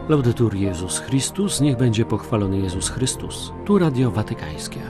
Laudetur Jezus Chrystus, niech będzie pochwalony Jezus Chrystus. Tu Radio Watykańskie.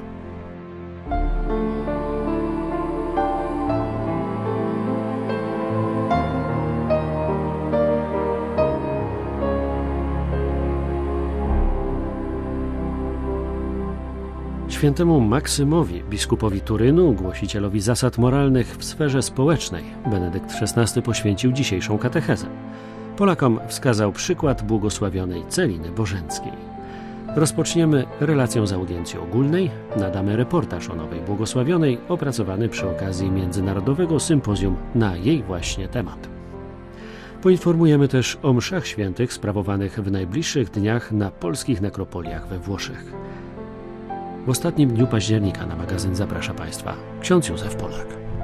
Świętemu Maksymowi, biskupowi Turynu, głosicielowi zasad moralnych w sferze społecznej, Benedykt XVI poświęcił dzisiejszą katechezę. Polakom wskazał przykład błogosławionej Celiny Bożenckiej. Rozpoczniemy relacją z audiencji ogólnej, nadamy reportaż o nowej błogosławionej, opracowany przy okazji Międzynarodowego Sympozjum na jej właśnie temat. Poinformujemy też o mszach świętych sprawowanych w najbliższych dniach na polskich nekropoliach we Włoszech. W ostatnim dniu października na magazyn zaprasza Państwa ksiądz Józef Polak.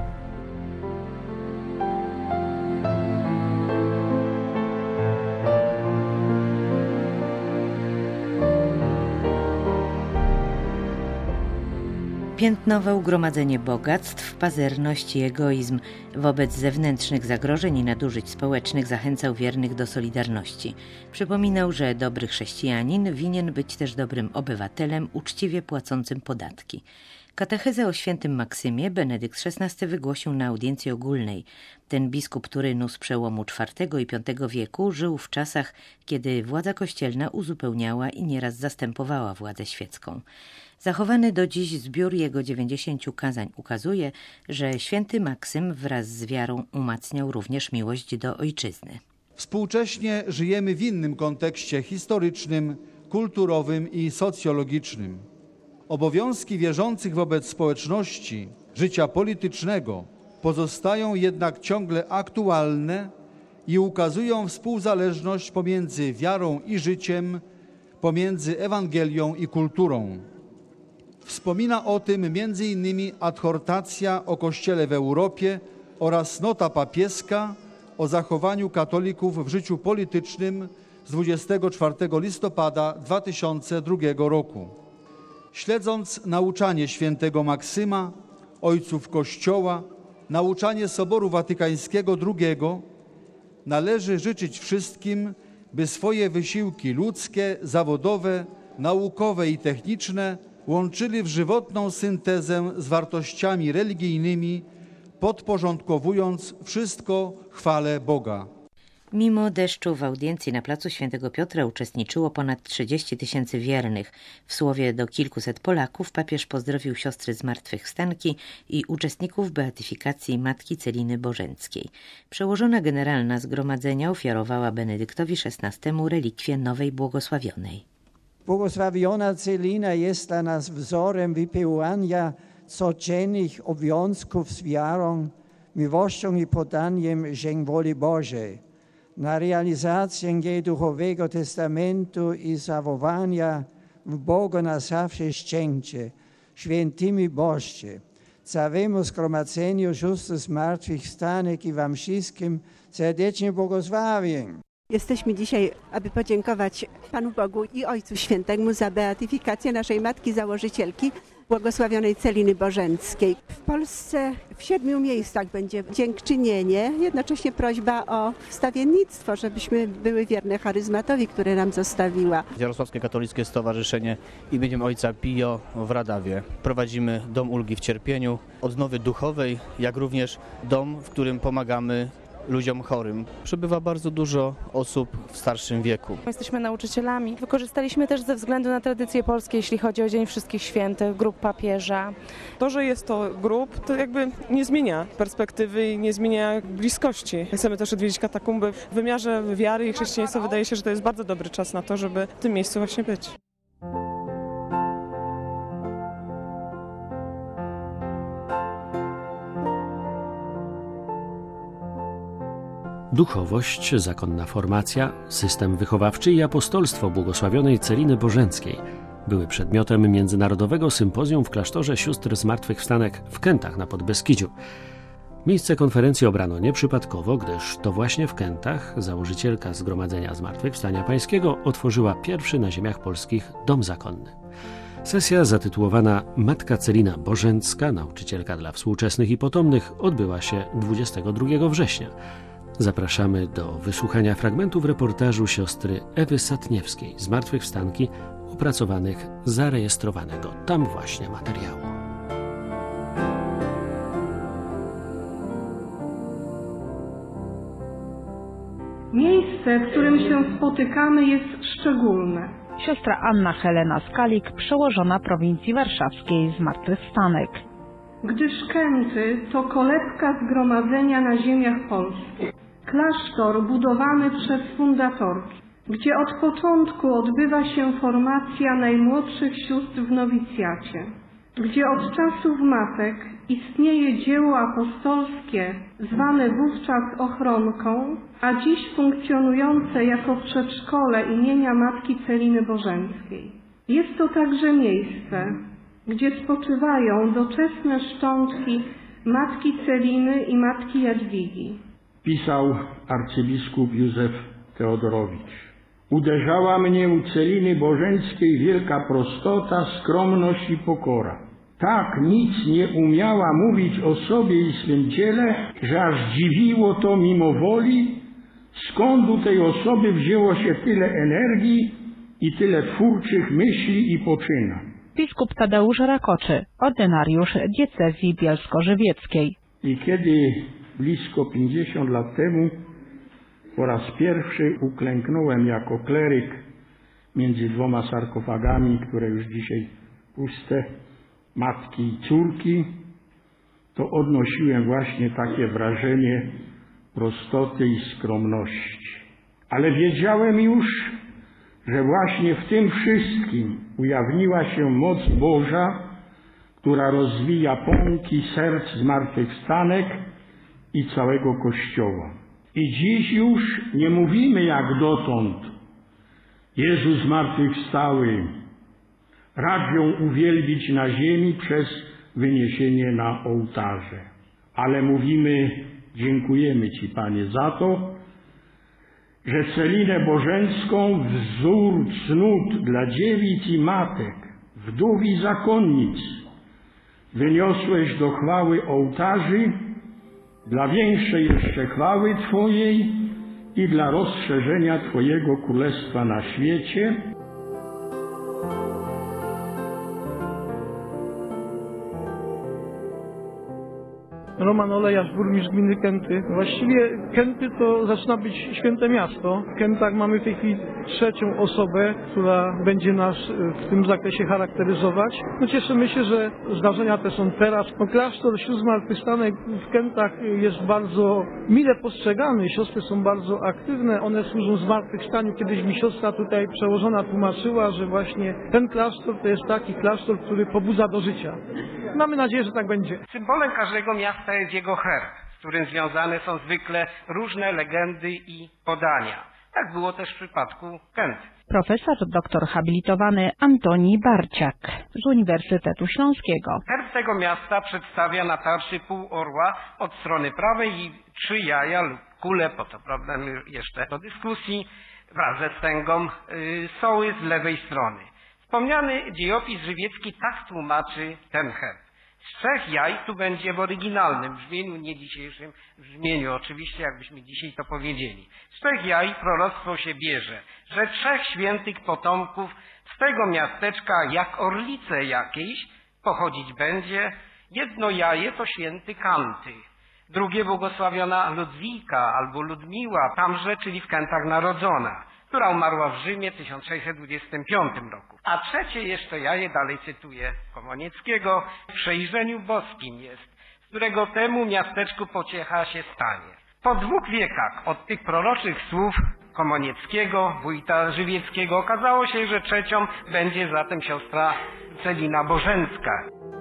Piętnowe ugromadzenie bogactw, pazerność i egoizm wobec zewnętrznych zagrożeń i nadużyć społecznych zachęcał wiernych do solidarności. Przypominał, że dobry chrześcijanin winien być też dobrym obywatelem, uczciwie płacącym podatki. Katechezę o świętym Maksymie Benedykt XVI wygłosił na audiencji ogólnej. Ten biskup Turynu z przełomu IV i V wieku żył w czasach, kiedy władza kościelna uzupełniała i nieraz zastępowała władzę świecką. Zachowany do dziś zbiór jego 90 kazań ukazuje, że święty Maksym wraz z wiarą umacniał również miłość do ojczyzny. Współcześnie żyjemy w innym kontekście historycznym, kulturowym i socjologicznym. Obowiązki wierzących wobec społeczności, życia politycznego pozostają jednak ciągle aktualne i ukazują współzależność pomiędzy wiarą i życiem, pomiędzy Ewangelią i kulturą. Wspomina o tym m.in. adhortacja o Kościele w Europie oraz nota papieska o zachowaniu katolików w życiu politycznym z 24 listopada 2002 roku. Śledząc nauczanie świętego Maksyma, ojców Kościoła, nauczanie Soboru Watykańskiego II, należy życzyć wszystkim, by swoje wysiłki ludzkie, zawodowe, naukowe i techniczne łączyli w żywotną syntezę z wartościami religijnymi, podporządkowując wszystko chwale Boga. Mimo deszczu w audiencji na placu Świętego Piotra uczestniczyło ponad 30 000 wiernych. W słowie do kilkuset Polaków papież pozdrowił siostry zmartwychwstanki i uczestników beatyfikacji Matki Celiny Bożenckiej. Przełożona generalna zgromadzenia ofiarowała Benedyktowi XVI relikwię nowej błogosławionej. Błogosławiona Celina jest dla nas wzorem wypełniania codziennych obowiązków z wiarą, miłością i podaniem zięć woli Bożej. Na realizację jej duchowego testamentu i zawołania w Bogu na zawsze szczęście, świętymi Bożcie. Całemu zgromadzeniu sióstr zmartwychwstanek i wam wszystkim serdecznie błogosławię. Jesteśmy dzisiaj, aby podziękować Panu Bogu i Ojcu Świętemu za beatyfikację naszej Matki Założycielki, błogosławionej Celiny Bożenckiej. W Polsce w 7 miejscach będzie dziękczynienie, jednocześnie prośba o wstawiennictwo, żebyśmy były wierne charyzmatowi, które nam zostawiła. Jarosławskie Katolickie Stowarzyszenie imieniem Ojca Pio w Radawie. Prowadzimy Dom Ulgi w Cierpieniu, odnowy duchowej, jak również dom, w którym pomagamy ludziom chorym. Przybywa bardzo dużo osób w starszym wieku. Jesteśmy nauczycielami. Wykorzystaliśmy też ze względu na tradycję polskie, jeśli chodzi o Dzień Wszystkich Świętych, grób papieża. To, że jest to grób, to jakby nie zmienia perspektywy i nie zmienia bliskości. Chcemy też odwiedzić katakumby. W wymiarze wiary i chrześcijaństwa wydaje się, że to jest bardzo dobry czas na to, żeby w tym miejscu właśnie być. Duchowość, zakonna formacja, system wychowawczy i apostolstwo błogosławionej Celiny Bożenckiej były przedmiotem Międzynarodowego Sympozjum w klasztorze sióstr zmartwychwstanek w Kętach na Podbeskidziu. Miejsce konferencji obrano nieprzypadkowo, gdyż to właśnie w Kętach założycielka Zgromadzenia Zmartwychwstania Pańskiego otworzyła pierwszy na ziemiach polskich dom zakonny. Sesja zatytułowana Matka Celina Bożencka, nauczycielka dla współczesnych i potomnych, odbyła się 22 września. Zapraszamy do wysłuchania fragmentów reportażu siostry Ewy Satniewskiej, Zmartwychwstanki, opracowanych zarejestrowanego tam właśnie materiału. Miejsce, w którym się spotykamy, jest szczególne. Siostra Anna Helena Skalik, przełożona prowincji warszawskiej, Zmartwychwstanek. Gdyż Kęty to kolebka zgromadzenia na ziemiach polskich. Klasztor budowany przez fundatorki, gdzie od początku odbywa się formacja najmłodszych sióstr w nowicjacie, gdzie od czasów matek istnieje dzieło apostolskie zwane wówczas ochronką, a dziś funkcjonujące jako przedszkole imienia Matki Celiny Bożenckiej. Jest to także miejsce, gdzie spoczywają doczesne szczątki Matki Celiny i Matki Jadwigi. Pisał arcybiskup Józef Teodorowicz. Uderzała mnie u Celiny Bożenckiej wielka prostota, skromność i pokora. Tak nic nie umiała mówić o sobie i swym ciele, że aż dziwiło to mimo woli, skąd u tej osoby wzięło się tyle energii i tyle twórczych myśli i poczynań. Biskup Tadeusz Rakoczy, ordynariusz diecezji bielsko-żywieckiej. I kiedy blisko 50 lat temu po raz pierwszy uklęknąłem jako kleryk między dwoma sarkofagami, które już dzisiaj puste, matki i córki, to odnosiłem właśnie takie wrażenie prostoty i skromności. Ale wiedziałem już, że właśnie w tym wszystkim ujawniła się moc Boża, która rozwija pąki serc zmartwychwstanek i całego Kościoła. I dziś już nie mówimy jak dotąd: Jezus zmartwychwstały, racz ją uwielbić na ziemi przez wyniesienie na ołtarze. Ale mówimy: dziękujemy Ci, Panie, za to, że Celinę Bożencką, wzór cnót dla dziewic i matek, wdów i zakonnic, wyniosłeś do chwały ołtarzy, dla większej jeszcze chwały Twojej i dla rozszerzenia Twojego Królestwa na świecie. Roman Olejarz, burmistrz gminy Kęty. Właściwie Kęty to zaczyna być święte miasto. W Kętach mamy w tej chwili trzecią osobę, która będzie nas w tym zakresie charakteryzować. No cieszymy się, że zdarzenia te są teraz. Klasztor Sióstr Zmartwychwstanek w Kętach jest bardzo mile postrzegany. Siostry są bardzo aktywne. One służą zmartwychwstaniu. Kiedyś mi siostra tutaj przełożona tłumaczyła, że właśnie ten klasztor to jest taki klasztor, który pobudza do życia. Mamy nadzieję, że tak będzie. Symbolem każdego miasta jest jego herb, z którym związane są zwykle różne legendy i podania. Tak było też w przypadku Kęt. Profesor doktor habilitowany Antoni Barciak z Uniwersytetu Śląskiego. Herb tego miasta przedstawia na tarczy pół orła od strony prawej i 3 jaja lub kule, po to problem jeszcze do dyskusji, wraz ze wstęgą soły z lewej strony. Wspomniany dziejopis żywiecki tak tłumaczy ten herb. Z 3 jaj tu będzie w oryginalnym brzmieniu, nie dzisiejszym brzmieniu, oczywiście jakbyśmy dzisiaj to powiedzieli. Z 3 jaj proroctwo się bierze, że 3 świętych potomków z tego miasteczka jak orlice jakiejś pochodzić będzie. Jedno jaje to święty Kanty, drugie błogosławiona Ludwika albo Ludmiła, tamże, czyli w Kętach narodzona, która umarła w Rzymie w 1625 roku. A trzecie jeszcze jaje, dalej cytuję Komonieckiego, w przejrzeniu boskim jest, z którego temu miasteczku pociecha się stanie. Po 2 wiekach od tych proroczych słów Komonieckiego, wójta żywieckiego, okazało się, że trzecią będzie zatem siostra Celina Bożencka.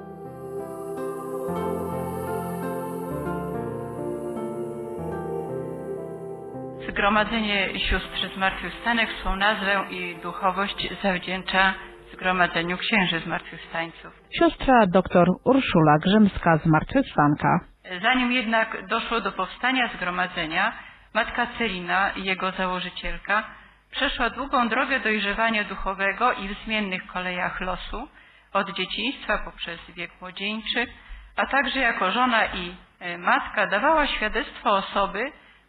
Zgromadzenie Sióstr Zmartwychwstanek swą nazwę i duchowość zawdzięcza Zgromadzeniu Księży Zmartwychwstańców. Siostra dr Urszula Grzymska, Zmartwychwstanka. Zanim jednak doszło do powstania zgromadzenia, matka Celina i jego założycielka przeszła długą drogę dojrzewania duchowego i w zmiennych kolejach losu, od dzieciństwa poprzez wiek młodzieńczy, a także jako żona i matka dawała świadectwo osoby,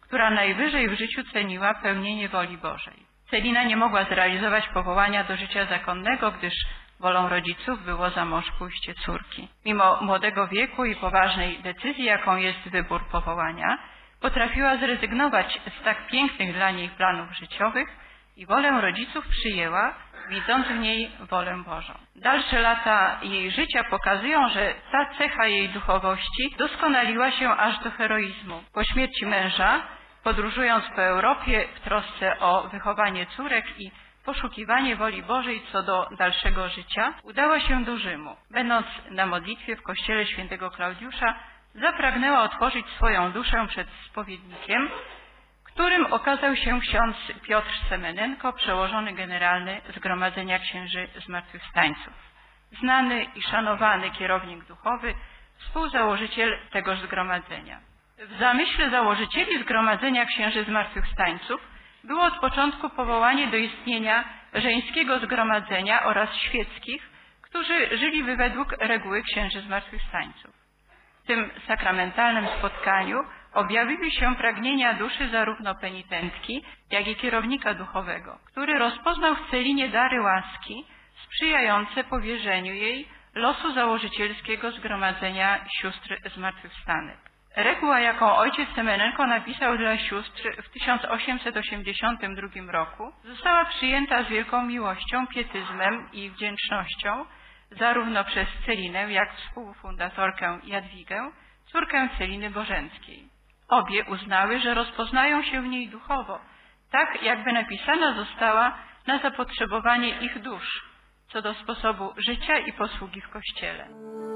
która najwyżej w życiu ceniła pełnienie woli Bożej. Celina nie mogła zrealizować powołania do życia zakonnego, gdyż wolą rodziców było za mąż pójście córki. Mimo młodego wieku i poważnej decyzji, jaką jest wybór powołania, potrafiła zrezygnować z tak pięknych dla niej planów życiowych i wolę rodziców przyjęła, widząc w niej wolę Bożą. Dalsze lata jej życia pokazują, że ta cecha jej duchowości doskonaliła się aż do heroizmu. Po śmierci męża, podróżując po Europie w trosce o wychowanie córek i poszukiwanie woli Bożej co do dalszego życia, udała się do Rzymu. Będąc na modlitwie w kościele świętego Klaudiusza, zapragnęła otworzyć swoją duszę przed spowiednikiem, którym okazał się ksiądz Piotr Semenenko, przełożony generalny Zgromadzenia Księży Zmartwychwstańców. Znany i szanowany kierownik duchowy, współzałożyciel tegoż zgromadzenia. W zamyśle założycieli Zgromadzenia Księży Zmartwychwstańców było od początku powołanie do istnienia żeńskiego zgromadzenia oraz świeckich, którzy żyli według reguły Księży Zmartwychwstańców. W tym sakramentalnym spotkaniu objawiły się pragnienia duszy zarówno penitentki, jak i kierownika duchowego, który rozpoznał w Celinie dary łaski sprzyjające powierzeniu jej losu założycielskiego Zgromadzenia Sióstr Zmartwychwstanek. Reguła, jaką ojciec Semenenko napisał dla sióstr w 1882 roku, została przyjęta z wielką miłością, pietyzmem i wdzięcznością zarówno przez Celinę, jak współfundatorkę Jadwigę, córkę Celiny Bożenckiej. Obie uznały, że rozpoznają się w niej duchowo, tak jakby napisana została na zapotrzebowanie ich dusz, co do sposobu życia i posługi w Kościele.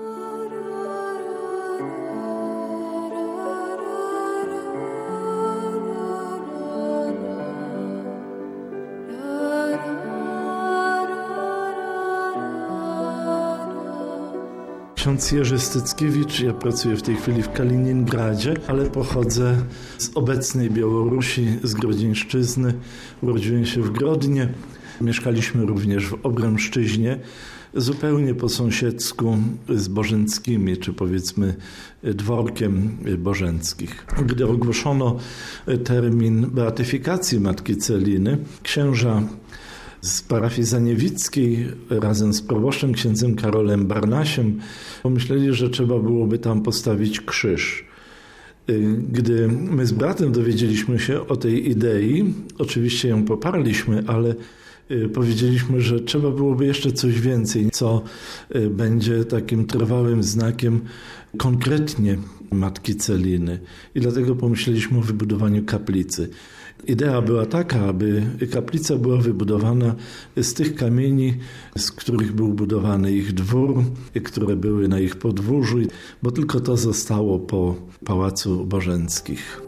Ksiądz Jerzy Styckiewicz, ja pracuję w tej chwili w Kaliningradzie, ale pochodzę z obecnej Białorusi, z Grodzieńszczyzny. Urodziłem się w Grodnie, mieszkaliśmy również w Obremszczyźnie, zupełnie po sąsiedzku z Bożenckimi, czy powiedzmy dworkiem Bożenckich. Gdy ogłoszono termin beatyfikacji Matki Celiny, księża z parafii zaniewickiej razem z proboszczem księdzem Karolem Barnasiem pomyśleli, że trzeba byłoby tam postawić krzyż. Gdy my z bratem dowiedzieliśmy się o tej idei, oczywiście ją poparliśmy, ale powiedzieliśmy, że trzeba byłoby jeszcze coś więcej, co będzie takim trwałym znakiem konkretnie Matki Celiny. I dlatego pomyśleliśmy o wybudowaniu kaplicy. Idea była taka, aby kaplica była wybudowana z tych kamieni, z których był budowany ich dwór, które były na ich podwórzu, bo tylko to zostało po Pałacu Bożenckich.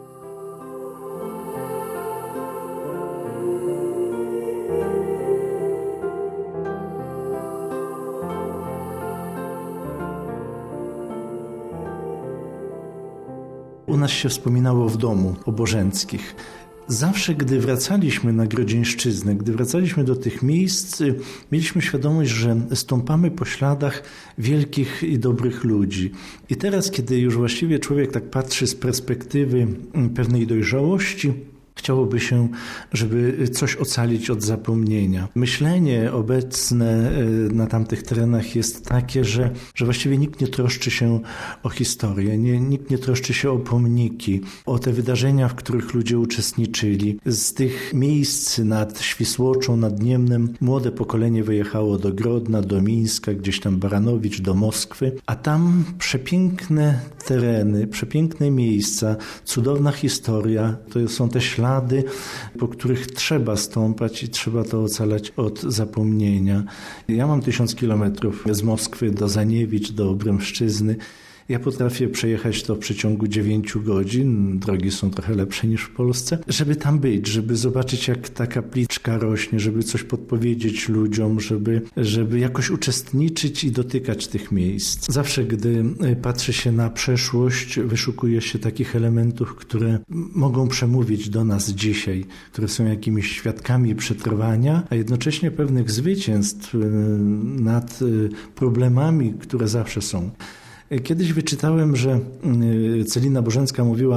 U nas się wspominało w domu o Bożenckich. Zawsze, gdy wracaliśmy na Grodzieńszczyznę, gdy wracaliśmy do tych miejsc, mieliśmy świadomość, że stąpamy po śladach wielkich i dobrych ludzi. I teraz, kiedy już właściwie człowiek tak patrzy z perspektywy pewnej dojrzałości, chciałoby się, żeby coś ocalić od zapomnienia. Myślenie obecne na tamtych terenach jest takie, że właściwie nikt nie troszczy się o historię, nikt nie troszczy się o pomniki, o te wydarzenia, w których ludzie uczestniczyli. Z tych miejsc nad Świsłoczą, nad Niemnem młode pokolenie wyjechało do Grodna, do Mińska, gdzieś tam Baranowicz, do Moskwy, a tam przepiękne tereny, przepiękne miejsca, cudowna historia, to są te ślady, po których trzeba stąpać i trzeba to ocalać od zapomnienia. Ja mam 1000 kilometrów z Moskwy do Zaniewicz, do Obremszczyzny. Ja potrafię przejechać to w przeciągu 9 godzin, drogi są trochę lepsze niż w Polsce, żeby tam być, żeby zobaczyć, jak ta kapliczka rośnie, żeby coś podpowiedzieć ludziom, żeby jakoś uczestniczyć i dotykać tych miejsc. Zawsze, gdy patrzy się na przeszłość, wyszukuje się takich elementów, które mogą przemówić do nas dzisiaj, które są jakimiś świadkami przetrwania, a jednocześnie pewnych zwycięstw nad problemami, które zawsze są. Kiedyś wyczytałem, że Celina Bożencka mówiła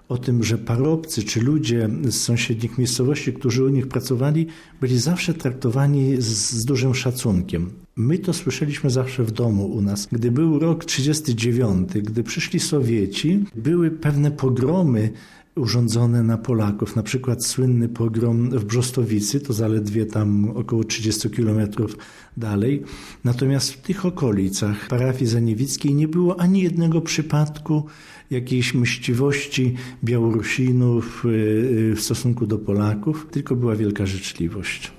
o tym, że parobcy czy ludzie z sąsiednich miejscowości, którzy u nich pracowali, byli zawsze traktowani z dużym szacunkiem. My to słyszeliśmy zawsze w domu u nas. Gdy był rok 1939, gdy przyszli Sowieci, były pewne pogromy urządzone na Polaków. Na przykład słynny pogrom w Brzostowicy, to zaledwie tam około 30 kilometrów dalej. Natomiast w tych okolicach parafii zaniewickiej nie było ani jednego przypadku jakiejś mściwości Białorusinów w stosunku do Polaków, tylko była wielka życzliwość.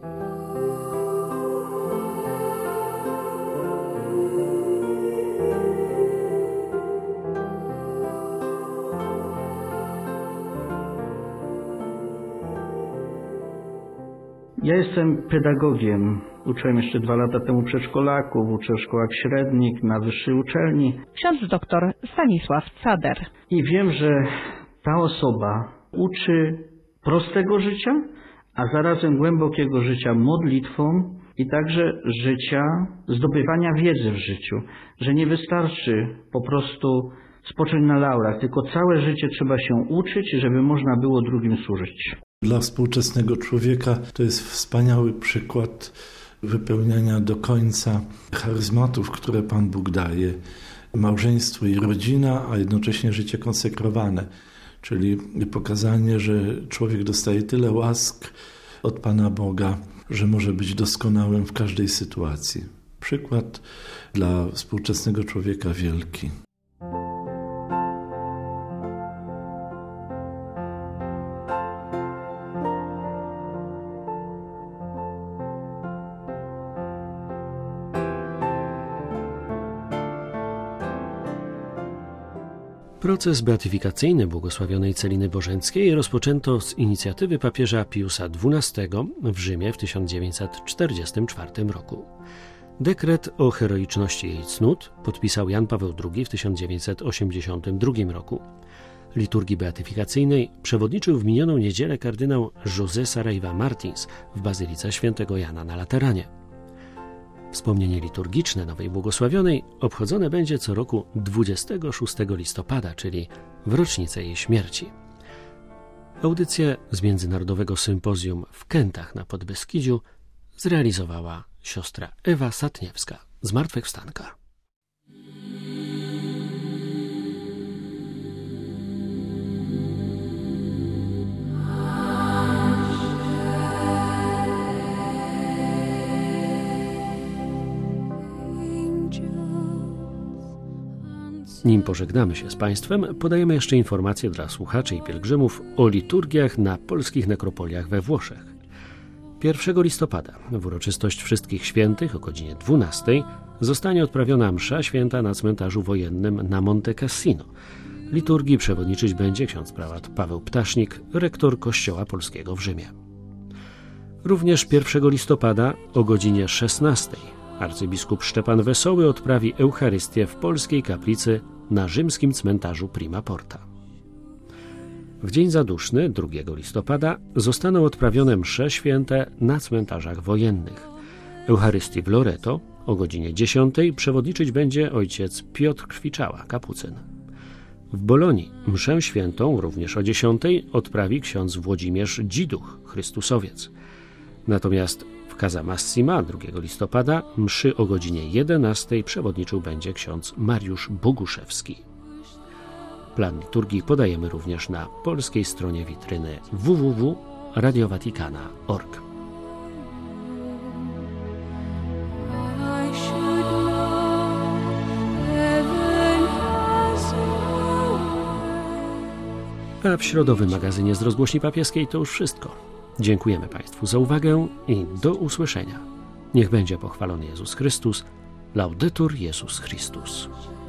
Ja jestem pedagogiem. Uczyłem jeszcze 2 lata temu przedszkolaków, uczę w szkołach średnich, na wyższej uczelni. Ksiądz doktor Stanisław Cader. I wiem, że ta osoba uczy prostego życia, a zarazem głębokiego życia modlitwą i także życia zdobywania wiedzy w życiu. Że nie wystarczy po prostu spocząć na laurach, tylko całe życie trzeba się uczyć, żeby można było drugim służyć. Dla współczesnego człowieka to jest wspaniały przykład wypełniania do końca charyzmatów, które Pan Bóg daje. Małżeństwo i rodzina, a jednocześnie życie konsekrowane. Czyli pokazanie, że człowiek dostaje tyle łask od Pana Boga, że może być doskonałym w każdej sytuacji. Przykład dla współczesnego człowieka wielki. Proces beatyfikacyjny błogosławionej Celiny Bożenckiej rozpoczęto z inicjatywy papieża Piusa XII w Rzymie w 1944 roku. Dekret o heroiczności jej cnót podpisał Jan Paweł II w 1982 roku. Liturgii beatyfikacyjnej przewodniczył w minioną niedzielę kardynał José Saraiva Martins w Bazylice Świętego Jana na Lateranie. Wspomnienie liturgiczne nowej błogosławionej obchodzone będzie co roku 26 listopada, czyli w rocznicę jej śmierci. Audycję z Międzynarodowego Sympozjum w Kętach na Podbeskidziu zrealizowała siostra Ewa Satniewska z Zmartwychwstanka. Nim pożegnamy się z Państwem, podajemy jeszcze informacje dla słuchaczy i pielgrzymów o liturgiach na polskich nekropoliach we Włoszech. 1 listopada w uroczystość Wszystkich Świętych o godzinie 12 zostanie odprawiona msza święta na cmentarzu wojennym na Monte Cassino. Liturgii przewodniczyć będzie ksiądz prałat Paweł Ptasznik, rektor Kościoła Polskiego w Rzymie. Również 1 listopada o godzinie 16 arcybiskup Szczepan Wesoły odprawi Eucharystię w polskiej kaplicy na rzymskim cmentarzu Prima Porta. W dzień zaduszny, 2 listopada, zostaną odprawione msze święte na cmentarzach wojennych. Eucharystii w Loreto o godzinie 10 przewodniczyć będzie ojciec Piotr Krwiczała, kapucyn. W Bolonii mszę świętą również o 10 odprawi ksiądz Włodzimierz Dziduch, Chrystusowiec. Natomiast w Casa Massima 2 listopada mszy o godzinie 11 przewodniczył będzie ksiądz Mariusz Boguszewski. Plan liturgii podajemy również na polskiej stronie witryny www.radiowatikana.org. A w środowym magazynie z Rozgłośni Papieskiej to już wszystko. Dziękujemy Państwu za uwagę i do usłyszenia. Niech będzie pochwalony Jezus Chrystus. Laudetur Jezus Chrystus.